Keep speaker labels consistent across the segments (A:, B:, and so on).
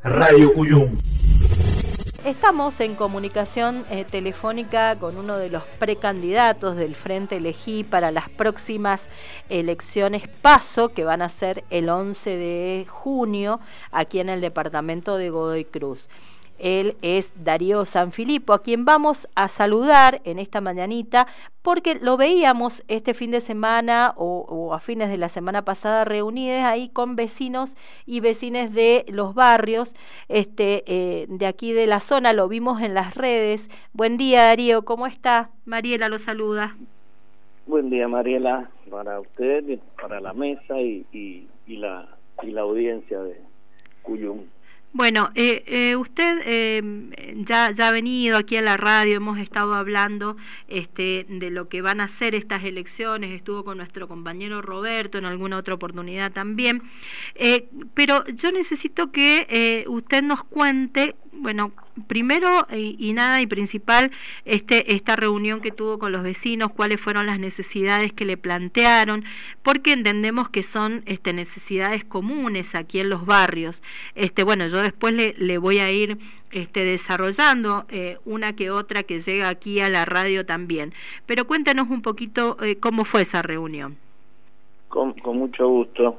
A: Radio Cuyum.
B: Estamos en comunicación telefónica con uno de los precandidatos del Frente Elegí para las próximas elecciones PASO, que van a ser el 11 de junio aquí en el departamento de Godoy Cruz. Él es Darío Sanfilippo, a quien vamos a saludar en esta mañanita, porque lo veíamos este fin de semana o a fines de la semana pasada reunidos ahí con vecinos y vecinas de los barrios de aquí de la zona. Lo vimos en las redes. Buen día, Darío, ¿cómo está? Mariela lo saluda.
C: Buen día, Mariela, para usted, para la mesa y la audiencia de Cuyum.
B: Bueno, usted ya ha venido aquí a la radio, hemos estado hablando de lo que van a ser estas elecciones, estuvo con nuestro compañero Roberto en alguna otra oportunidad también, pero yo necesito que usted nos cuente, bueno, primero y nada y principal, esta reunión que tuvo con los vecinos, cuáles fueron las necesidades que le plantearon, porque entendemos que son necesidades comunes aquí en los barrios. Bueno, yo después le voy a ir desarrollando una que otra que llega aquí a la radio también. Pero cuéntanos un poquito cómo fue esa reunión.
C: Con mucho gusto.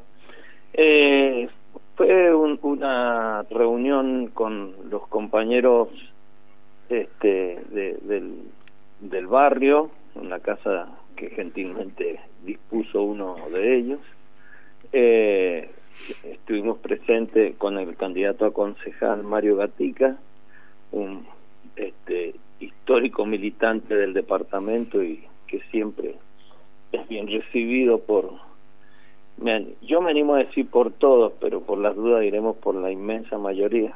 C: Fue una reunión con los compañeros del barrio, en la casa que gentilmente dispuso uno de ellos. Estuvimos presentes con el candidato a concejal Mario Gatica, un histórico militante del departamento y que siempre es bien recibido yo me animo a decir por todos, pero por las dudas diremos por la inmensa mayoría.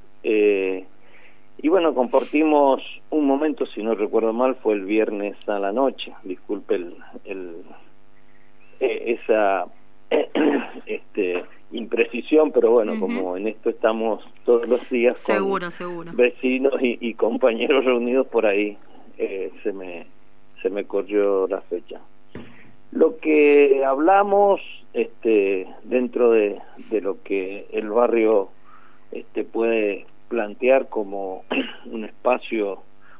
C: Y bueno, compartimos un momento, si no recuerdo mal, fue el viernes a la noche. Disculpe esa imprecisión, pero bueno, como en esto estamos todos los días con
B: seguro.
C: Vecinos y compañeros reunidos por ahí, se me corrió la fecha. Lo que hablamos dentro de lo que el barrio puede plantear como un espacio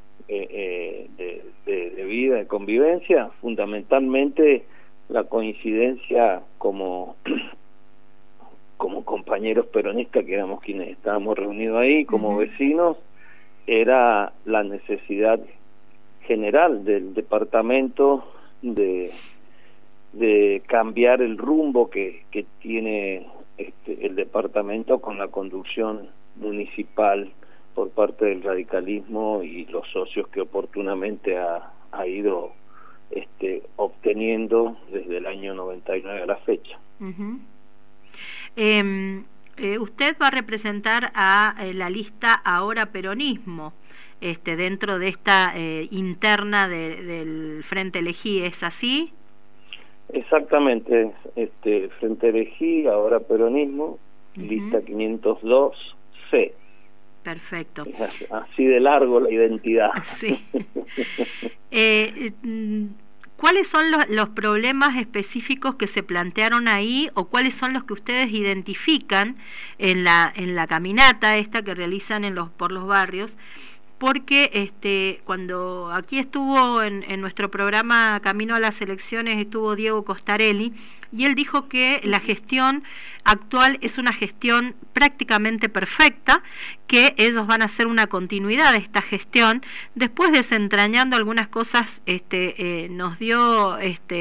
C: de vida, de convivencia, fundamentalmente la coincidencia como compañeros peronistas, que éramos quienes estábamos reunidos ahí, como vecinos, era la necesidad general del departamento de cambiar el rumbo que tiene el departamento con la conducción municipal por parte del radicalismo y los socios que oportunamente ha ido obteniendo desde el año 99 a la fecha.
B: Usted va a representar a la lista Ahora Peronismo dentro de esta interna del Frente Elegí, ¿es así?
C: Exactamente, Frente Elegí, Ahora Peronismo, lista 502C.
B: Perfecto.
C: Es así de largo la identidad.
B: Sí. ¿Cuáles son los problemas específicos que se plantearon ahí o cuáles son los que ustedes identifican en la caminata esta que realizan por los barrios? Porque cuando aquí estuvo en nuestro programa Camino a las Elecciones, estuvo Diego Costarelli, y él dijo que la gestión actual es una gestión prácticamente perfecta, que ellos van a hacer una continuidad de esta gestión. Después, desentrañando algunas cosas, nos dio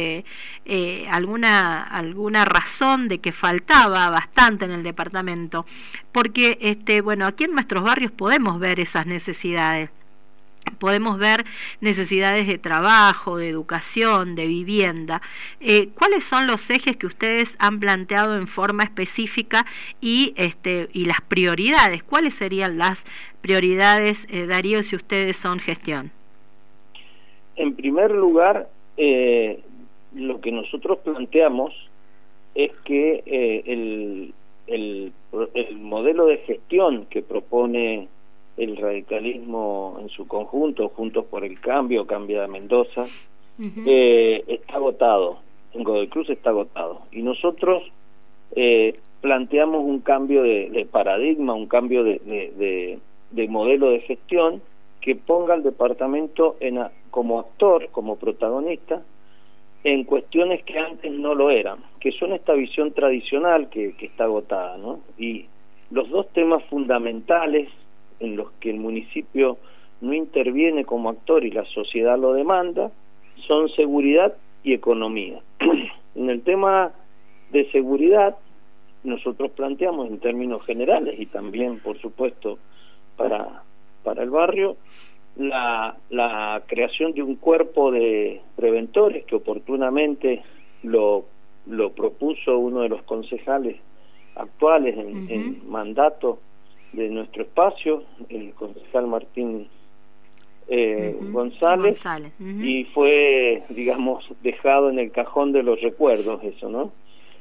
B: alguna razón de que faltaba bastante en el departamento, porque aquí en nuestros barrios podemos ver esas necesidades. Podemos ver necesidades de trabajo, de educación, de vivienda. ¿Cuáles son los ejes que ustedes han planteado en forma específica y las prioridades? ¿Cuáles serían las prioridades, Darío, si ustedes son gestión?
C: En primer lugar, lo que nosotros planteamos es que el modelo de gestión que propone el radicalismo en su conjunto, Juntos por el Cambio, Cambia de Mendoza, está agotado. En Godoy Cruz está agotado. Y nosotros planteamos un cambio de paradigma, un cambio de modelo de gestión que ponga al departamento como actor, como protagonista, en cuestiones que antes no lo eran, que son esta visión tradicional que está agotada, ¿no? Y los dos temas fundamentales en los que el municipio no interviene como actor y la sociedad lo demanda son seguridad y economía. En el tema de seguridad, nosotros planteamos en términos generales y también, por supuesto, para el barrio, la creación de un cuerpo de preventores que oportunamente lo propuso uno de los concejales actuales en mandato de nuestro espacio, el concejal Martín González, y fue, digamos, dejado en el cajón de los recuerdos eso, ¿no?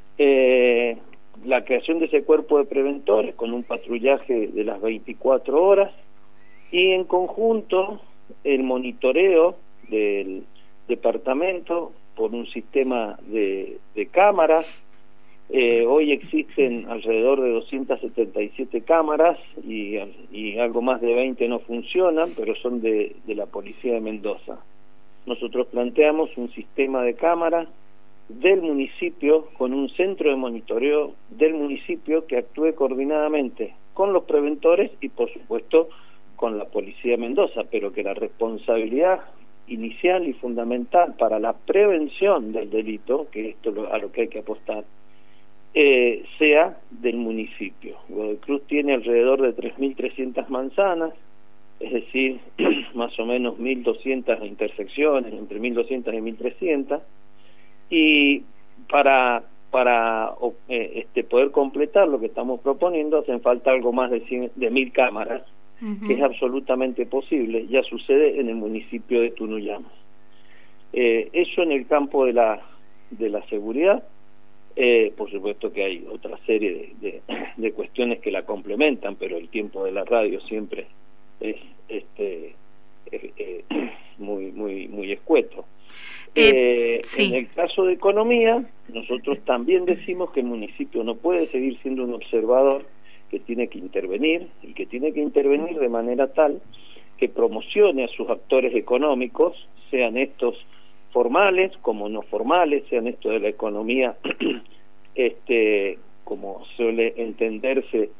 C: La creación de ese cuerpo de preventores con un patrullaje de las 24 horas y en conjunto el monitoreo del departamento por un sistema de cámaras. Hoy existen alrededor de 277 cámaras y algo más de 20 no funcionan, pero son de la Policía de Mendoza. Nosotros planteamos un sistema de cámaras del municipio con un centro de monitoreo del municipio que actúe coordinadamente con los preventores y por supuesto con la Policía de Mendoza, pero que la responsabilidad inicial y fundamental para la prevención del delito, que esto a lo que hay que apostar, sea del municipio. Godoy Cruz tiene alrededor de 3.300 manzanas, es decir, más o menos 1.200 intersecciones, entre 1.200 y 1.300, y para poder completar lo que estamos proponiendo hacen falta algo más de 1.000 cámaras, que es absolutamente posible. Ya sucede en el municipio de Tunuyán. Eso en el campo de la seguridad. Por supuesto que hay otra serie de cuestiones que la complementan, pero el tiempo de la radio siempre es muy escueto. Sí. En el caso de economía, nosotros también decimos que el municipio no puede seguir siendo un observador, que tiene que intervenir, y que tiene que intervenir de manera tal que promocione a sus actores económicos, sean estos formales como no formales, sean estos de la economía como suele entenderse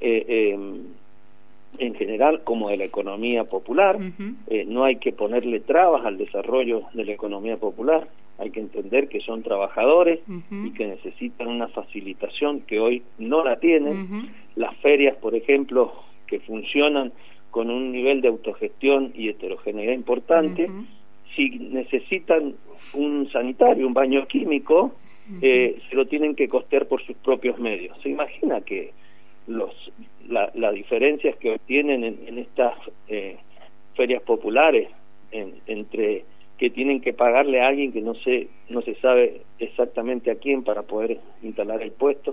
C: en general, como de la economía popular. No hay que ponerle trabas al desarrollo de la economía popular, hay que entender que son trabajadores y que necesitan una facilitación que hoy no la tienen. Las ferias, por ejemplo, que funcionan con un nivel de autogestión y heterogeneidad importante, si necesitan un sanitario, un baño químico, se lo tienen que costear por sus propios medios. Se imagina que las diferencias que obtienen en estas ferias populares entre que tienen que pagarle a alguien que no se sabe exactamente a quién para poder instalar el puesto,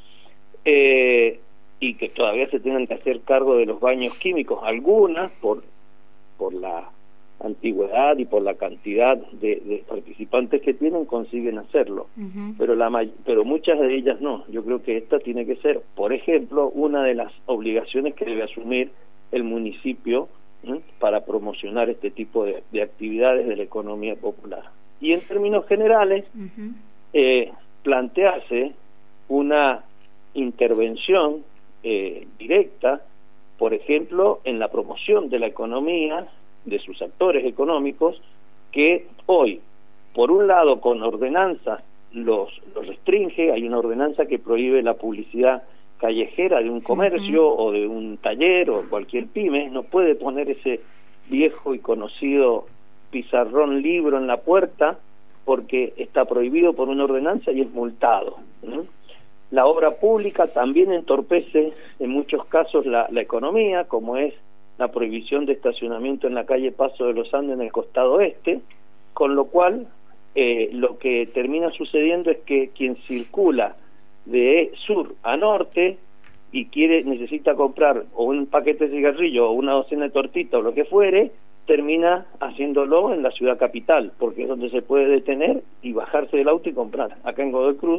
C: y que todavía se tengan que hacer cargo de los baños químicos, algunas por la antigüedad y por la cantidad de participantes que tienen consiguen hacerlo, pero muchas de ellas no. Yo creo que esta tiene que ser, por ejemplo, una de las obligaciones que debe asumir el municipio para promocionar este tipo de actividades de la economía popular. Y en términos generales, plantearse una intervención directa, por ejemplo, en la promoción de la economía, de sus actores económicos, que hoy, por un lado, con ordenanzas los restringe. Hay una ordenanza que prohíbe la publicidad callejera de un comercio o de un taller o cualquier pyme. No puede poner ese viejo y conocido pizarrón libro en la puerta porque está prohibido por una ordenanza y es multado, ¿no? La obra pública también entorpece en muchos casos la economía, como es la prohibición de estacionamiento en la calle Paso de los Andes en el costado oeste, con lo cual lo que termina sucediendo es que quien circula de sur a norte y necesita comprar o un paquete de cigarrillos o una docena de tortitas o lo que fuere, termina haciéndolo en la ciudad capital, porque es donde se puede detener y bajarse del auto y comprar. Acá en Godoy Cruz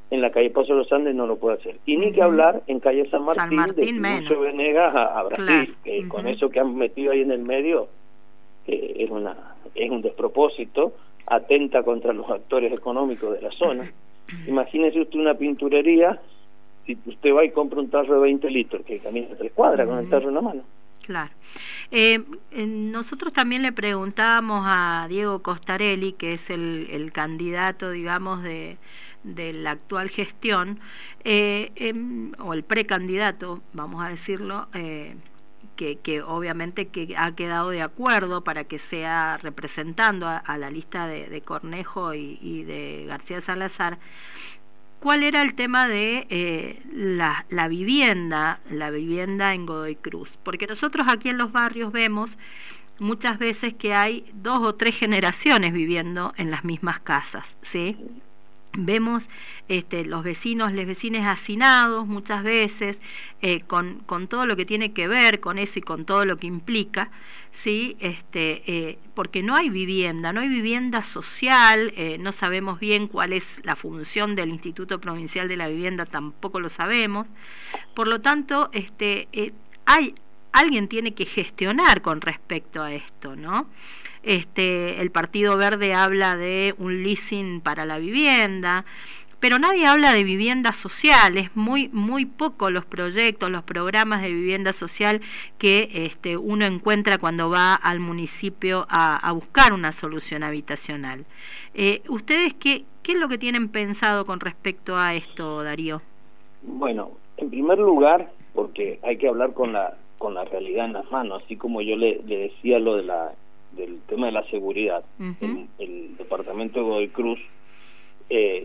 C: en la calle Paso de los Andes no lo puede hacer. Y ni que hablar en calle San Martín de Tiburcio Venegas a Brasil, que con eso que han metido ahí en el medio es un despropósito, atenta contra los actores económicos de la zona. Imagínese usted una pinturería, si usted va y compra un tarro de 20 litros, que camina 3 cuadras con el tarro en la mano.
B: Claro. Nosotros también le preguntábamos a Diego Costarelli, que es el candidato, digamos, de la actual gestión, o el precandidato, vamos a decirlo, que obviamente que ha quedado de acuerdo para que sea representando a la lista de Cornejo y de García Salazar. ¿Cuál era el tema de la vivienda en Godoy Cruz? Porque nosotros aquí en los barrios vemos muchas veces que hay 2 o 3 generaciones viviendo en las mismas casas, ¿sí? Vemos los vecinos, les vecines hacinados muchas veces, con todo lo que tiene que ver con eso y con todo lo que implica, ¿sí? Porque no hay vivienda social, no sabemos bien cuál es la función del Instituto Provincial de la Vivienda, tampoco lo sabemos. Por lo tanto, alguien tiene que gestionar con respecto a esto, ¿no? El Partido Verde habla de un leasing para la vivienda, pero nadie habla de vivienda social. Es muy poco los proyectos, los programas de vivienda social que uno encuentra cuando va al municipio a buscar una solución habitacional. ¿Ustedes qué es lo que tienen pensado con respecto a esto, Darío?
C: Bueno, en primer lugar, porque hay que hablar con la realidad en las manos, así como yo le decía lo del tema de la seguridad. El departamento de Godoy Cruz es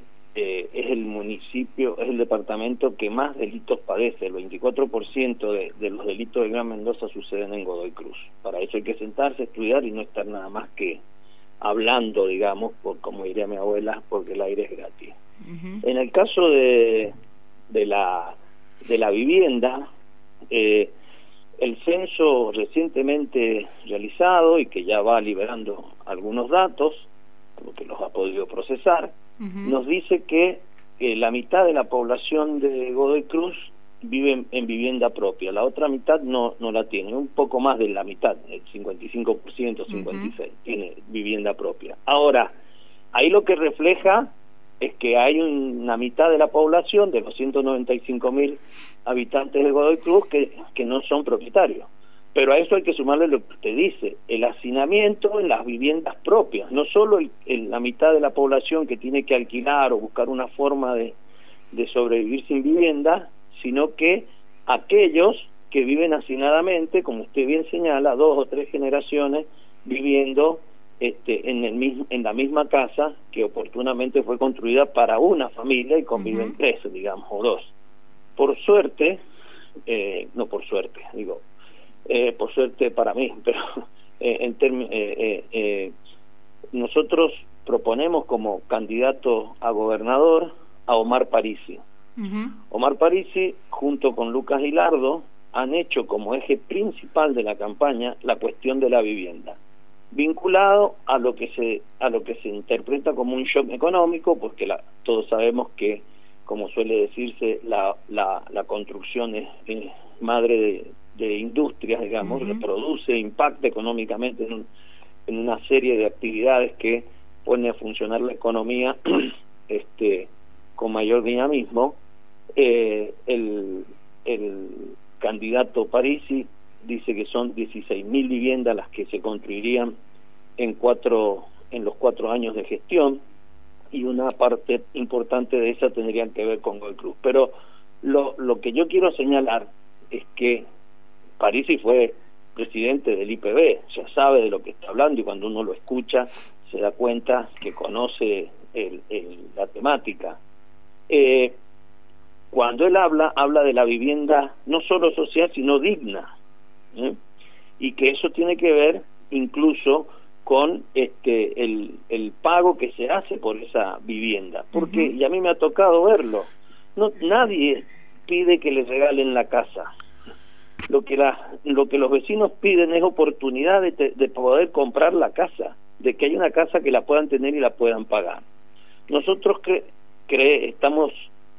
C: el departamento que más delitos padece. El 24% de los delitos del Gran Mendoza suceden en Godoy Cruz. Para eso hay que sentarse, estudiar y no estar nada más que hablando, digamos, como diría mi abuela, porque el aire es gratis. En el caso de la vivienda, el censo recientemente realizado y que ya va liberando algunos datos, porque los ha podido procesar, nos dice que la mitad de la población de Godoy Cruz vive en vivienda propia, la otra mitad no la tiene, un poco más de la mitad, el 55%, 56%, tiene vivienda propia. Ahora, ahí lo que refleja es que hay una mitad de la población, de los 195.000 habitantes de Godoy Cruz, que no son propietarios. Pero a eso hay que sumarle lo que usted dice, el hacinamiento en las viviendas propias, no solo la mitad de la población que tiene que alquilar o buscar una forma de sobrevivir sin vivienda, sino que aquellos que viven hacinadamente, como usted bien señala, 2 o 3 generaciones viviendo en la misma casa que oportunamente fue construida para una familia y conviven 3, digamos, o 2. Por suerte, no por suerte, digo, por suerte para mí, pero nosotros proponemos como candidato a gobernador a Omar Parisi. Omar Parisi, junto con Lucas Gilardo, han hecho como eje principal de la campaña la cuestión de la vivienda, vinculado a lo que se interpreta como un shock económico, porque todos sabemos que, como suele decirse, la construcción es madre de industrias, digamos, reproduce, impacta económicamente en una serie de actividades que pone a funcionar la economía con mayor dinamismo. El candidato Parisi dice que son 16.000 viviendas las que se construirían en los 4 años de gestión, y una parte importante de esa tendrían que ver con Godoy Cruz. Pero lo que yo quiero señalar es que Parisi fue presidente del IPB, ya sabe de lo que está hablando, y cuando uno lo escucha se da cuenta que conoce la temática. Cuando él habla de la vivienda no solo social, sino digna, y que eso tiene que ver incluso con el pago que se hace por esa vivienda, porque y a mí me ha tocado verlo, nadie pide que les regalen la casa. Lo que los vecinos piden es oportunidad de poder comprar la casa, de que haya una casa que la puedan tener y la puedan pagar. Nosotros estamos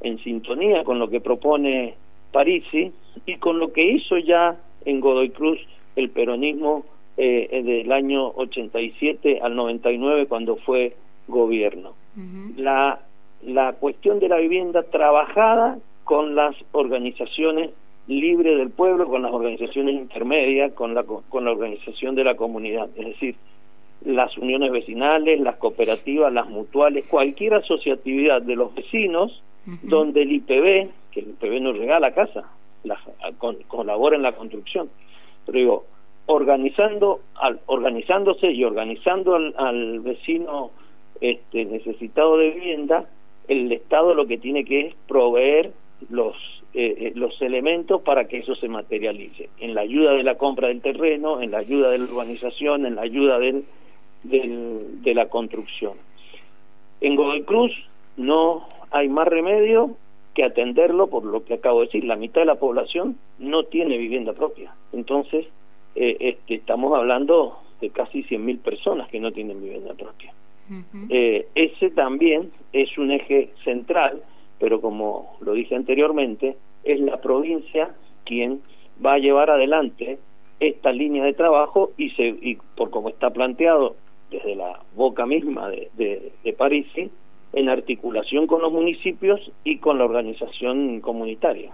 C: en sintonía con lo que propone Parisi y con lo que hizo ya en Godoy Cruz el peronismo del año 87 al 99 cuando fue gobierno. La cuestión de la vivienda trabajada con las organizaciones libres del pueblo, con las organizaciones intermedias, con la organización de la comunidad, es decir, las uniones vecinales, las cooperativas, las mutuales, cualquier asociatividad de los vecinos, donde el IPB, que el IPB nos regala casa, colabora en la construcción, pero digo, organizándose y organizando al vecino necesitado de vivienda, el Estado lo que tiene que es proveer los elementos para que eso se materialice, en la ayuda de la compra del terreno, en la ayuda de la urbanización, en la ayuda de la construcción. En Godoy Cruz no hay más remedio que atenderlo, por lo que acabo de decir, la mitad de la población no tiene vivienda propia, entonces estamos hablando de casi 100.000 personas que no tienen vivienda propia. Ese también es un eje central, pero como lo dije anteriormente, es la provincia quien va a llevar adelante esta línea de trabajo y por como está planteado desde la boca misma de Parisi, en articulación con los municipios y con la organización comunitaria.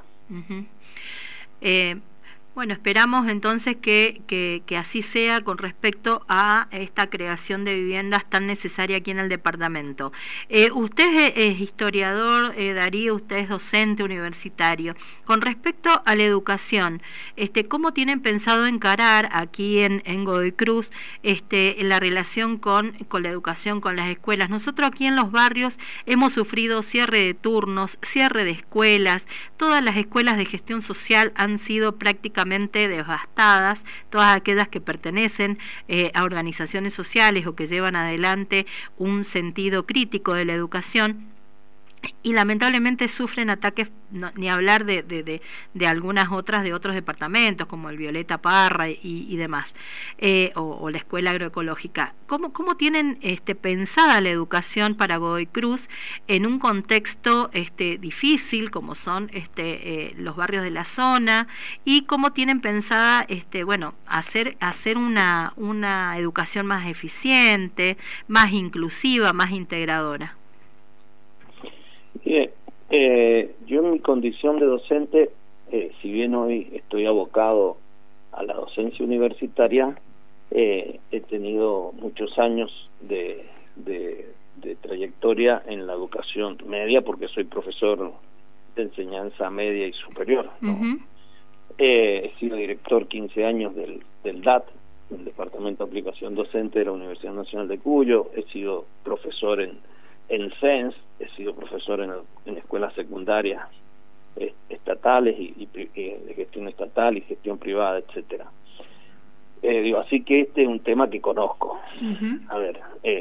B: Bueno, esperamos entonces que así sea con respecto a esta creación de viviendas tan necesaria aquí en el departamento. Usted es historiador, Darío, usted es docente universitario. Con respecto a la educación, ¿cómo tienen pensado encarar aquí en Godoy Cruz la relación con la educación, con las escuelas? Nosotros aquí en los barrios hemos sufrido cierre de turnos, cierre de escuelas, todas las escuelas de gestión social han sido prácticamente devastadas, todas aquellas que pertenecen a organizaciones sociales o que llevan adelante un sentido crítico de la educación, y lamentablemente sufren ataques, ni hablar de algunas otras de otros departamentos como el Violeta Parra y demás, o la escuela agroecológica. ¿Cómo tienen pensada la educación para Godoy Cruz en un contexto difícil como son los barrios de la zona, y cómo tienen pensada hacer una educación más eficiente, más inclusiva, más integradora?
C: Bien, yo en mi condición de docente, si bien hoy estoy abocado a la docencia universitaria, he tenido muchos años de trayectoria en la educación media, porque soy profesor de enseñanza media y superior, ¿no? He sido director 15 años del DAT, del Departamento de Aplicación Docente de la Universidad Nacional de Cuyo, he sido profesor en CENS, he sido profesor en escuelas secundarias estatales y de gestión estatal y gestión privada, etcétera. Así que este es un tema que conozco. A ver,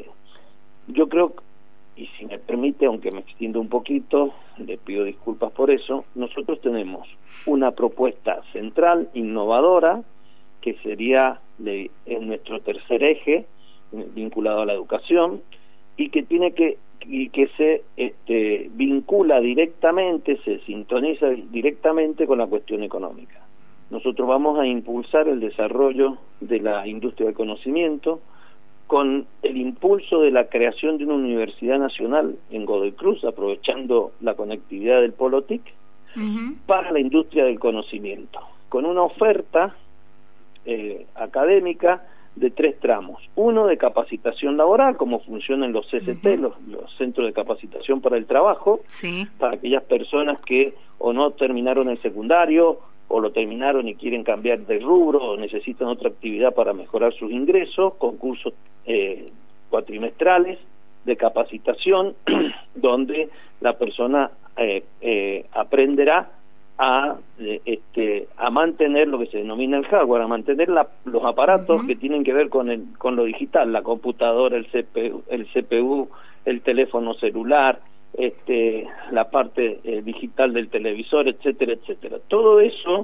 C: yo creo, y si me permite, aunque me extienda un poquito, le pido disculpas por eso, nosotros tenemos una propuesta central, innovadora, que sería en nuestro tercer eje, vinculado a la educación, y que se vincula directamente, se sintoniza directamente con la cuestión económica. Nosotros vamos a impulsar el desarrollo de la industria del conocimiento con el impulso de la creación de una universidad nacional en Godoy Cruz, aprovechando la conectividad del Polo TIC, para la industria del conocimiento, con una oferta académica de 3 tramos. Uno de capacitación laboral, como funcionan los CCT, los Centros de Capacitación para el Trabajo, para aquellas personas que o no terminaron el secundario, o lo terminaron y quieren cambiar de rubro, o necesitan otra actividad para mejorar sus ingresos, con cursos cuatrimestrales de capacitación, donde la persona aprenderá a mantener lo que se denomina el hardware, a mantener los aparatos que tienen que ver con lo digital, la computadora, el CPU, el teléfono celular, la parte digital del televisor, etcétera, etcétera. Todo eso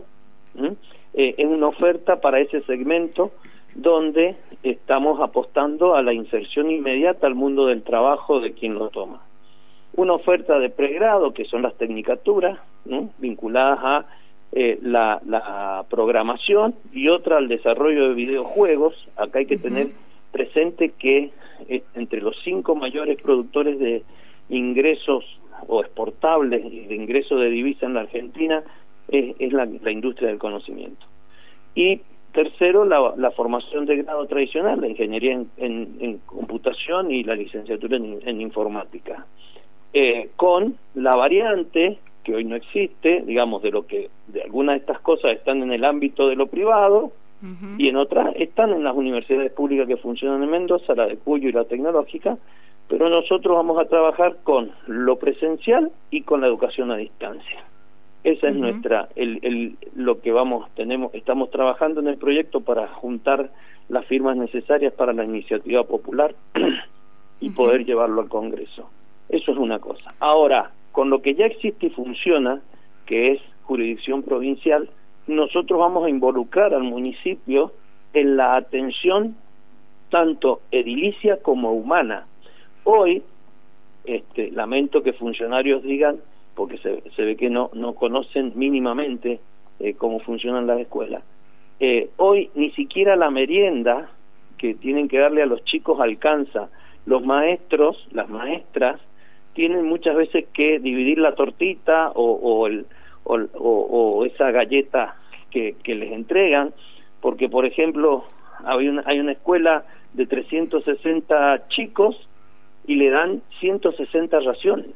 C: es una oferta para ese segmento donde estamos apostando a la inserción inmediata al mundo del trabajo de quien lo toma. una oferta de pregrado, que son las tecnicaturas, ¿no?, vinculadas a la programación, y otra al desarrollo de videojuegos. Acá hay que tener presente que entre los 5 mayores productores de ingresos o exportables de ingresos de divisa en la Argentina es la industria del conocimiento. Y tercero, la formación de grado tradicional, la ingeniería en computación y la licenciatura en informática, con la variante que hoy no existe, digamos, de algunas de estas cosas están en el ámbito de lo privado, y en otras están en las universidades públicas que funcionan en Mendoza, la de Cuyo y la tecnológica, pero nosotros vamos a trabajar con lo presencial y con la educación a distancia. Esa es nuestra, lo que estamos trabajando en el proyecto para juntar las firmas necesarias para la iniciativa popular y poder llevarlo al Congreso. Eso es una cosa. Ahora, con lo que ya existe y funciona, que es jurisdicción provincial, nosotros vamos a involucrar al municipio en la atención tanto edilicia como humana. Hoy, lamento que funcionarios digan, porque se ve que no conocen mínimamente cómo funcionan las escuelas. Hoy ni siquiera la merienda que tienen que darle a los chicos alcanza. Los maestros, las maestras, tienen muchas veces que dividir la tortita o esa galleta que les entregan, porque por ejemplo hay una escuela de 360 chicos y le dan 160 raciones.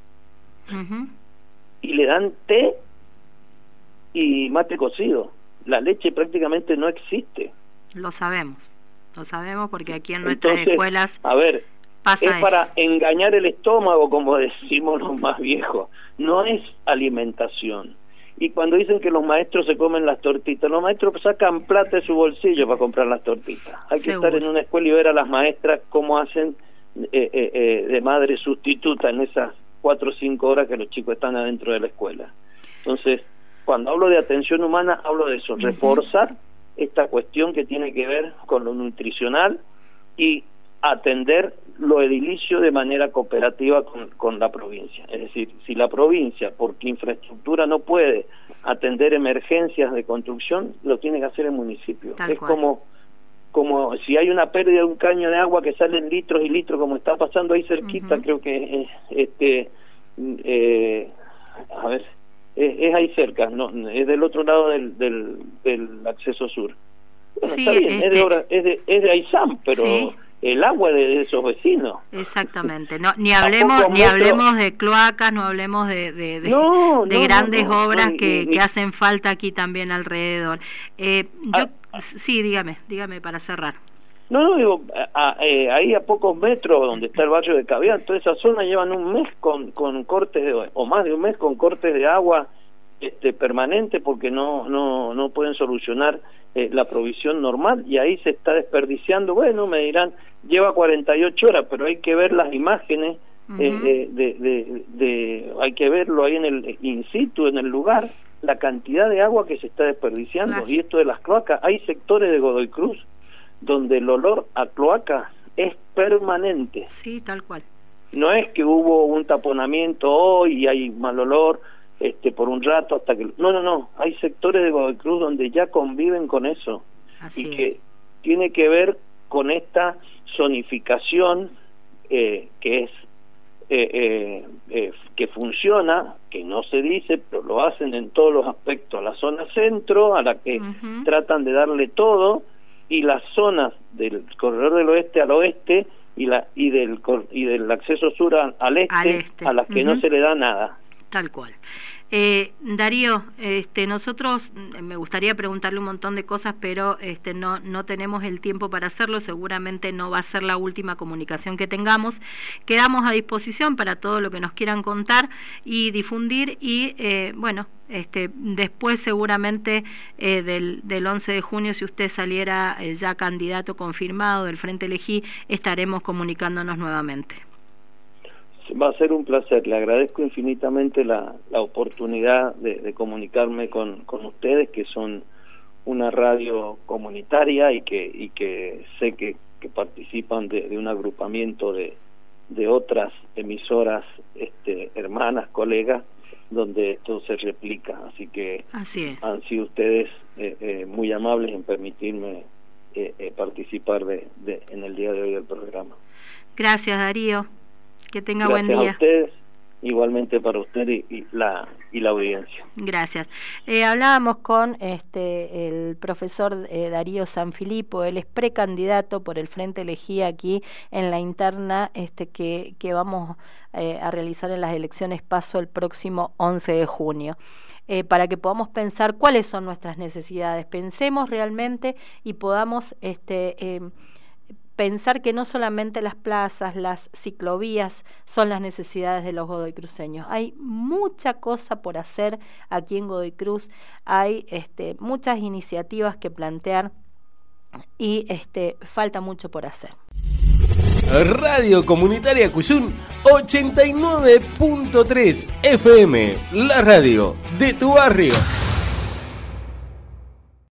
C: Y le dan té y mate cocido. La leche prácticamente no existe.
B: Lo sabemos porque aquí en nuestras escuelas
C: a ver,
B: pasa
C: es
B: eso.
C: Para engañar el estómago, como decimos los más viejos. No es alimentación. Y cuando dicen que los maestros se comen las tortitas, los maestros sacan plata de su bolsillo para comprar las tortitas. Hay que estar en una escuela y ver a las maestras cómo hacen de madre sustituta en esas 4 o 5 horas que los chicos están adentro de la escuela. Entonces, cuando hablo de atención humana, hablo de eso, reforzar esta cuestión que tiene que ver con lo nutricional y atender lo edilicio de manera cooperativa con la provincia. Es decir, si la provincia, porque infraestructura no puede atender emergencias de construcción, lo tiene que hacer el municipio. Es como si hay una pérdida de un caño de agua que salen litros y litros, como está pasando ahí cerquita, creo que es ahí cerca, no, es del otro lado del acceso sur. Bueno, sí, está bien, es de Aysán, pero sí, el agua de esos vecinos.
B: Exactamente. No, ni hablemos de cloacas, no hablemos de grandes obras que hacen falta aquí también alrededor. Sí, dígame para cerrar.
C: Digo, ahí a pocos metros donde está el barrio de Caviar, toda esa zona llevan un mes con cortes o más de un mes con cortes de agua permanente, porque no pueden solucionar la provisión normal, y ahí se está desperdiciando. Bueno, me dirán, lleva 48 horas, pero hay que ver las imágenes, hay que verlo ahí en el in situ, en el lugar, la cantidad de agua que se está desperdiciando. Claro. Y esto de las cloacas, hay sectores de Godoy Cruz donde el olor a cloaca es permanente.
B: Sí, tal cual.
C: No es que hubo un taponamiento hoy y hay mal olor por un rato hasta que... No, hay sectores de Godoy Cruz donde ya conviven con eso. Así y que tiene que ver con esta zonificación que es que funciona, que no se dice, pero lo hacen en todos los aspectos. La zona centro, a la que tratan de darle todo, y las zonas del corredor del oeste al oeste y del acceso sur al este, a las que no se le da nada.
B: Tal cual. Darío, nosotros me gustaría preguntarle un montón de cosas, pero no tenemos el tiempo para hacerlo. Seguramente no va a ser la última comunicación que tengamos. Quedamos a disposición para todo lo que nos quieran contar y difundir, y después seguramente del 11 de junio, si usted saliera ya candidato confirmado del Frente Elegí, estaremos comunicándonos nuevamente.
C: Va a ser un placer. Le agradezco infinitamente la oportunidad de comunicarme con ustedes, que son una radio comunitaria y que sé que participan de un agrupamiento de de otras emisoras hermanas, colegas, donde esto se replica. Así que han sido ustedes muy amables en permitirme participar en el día de hoy del programa.
B: Gracias, Darío. Que tenga buen día.
C: Gracias a ustedes, igualmente para usted y la audiencia.
B: Gracias. Hablábamos con el profesor Darío Sanfilippo. Él es precandidato por el Frente Elegía aquí en la interna que vamos a realizar en las elecciones PASO el próximo 11 de junio. Para que podamos pensar cuáles son nuestras necesidades, pensemos realmente y podamos pensar que no solamente las plazas, las ciclovías son las necesidades de los godoycruceños. Hay mucha cosa por hacer aquí en Godoy Cruz, hay muchas iniciativas que plantear y falta mucho por hacer.
A: Radio Comunitaria Cuyún 89.3 FM, la radio de tu barrio.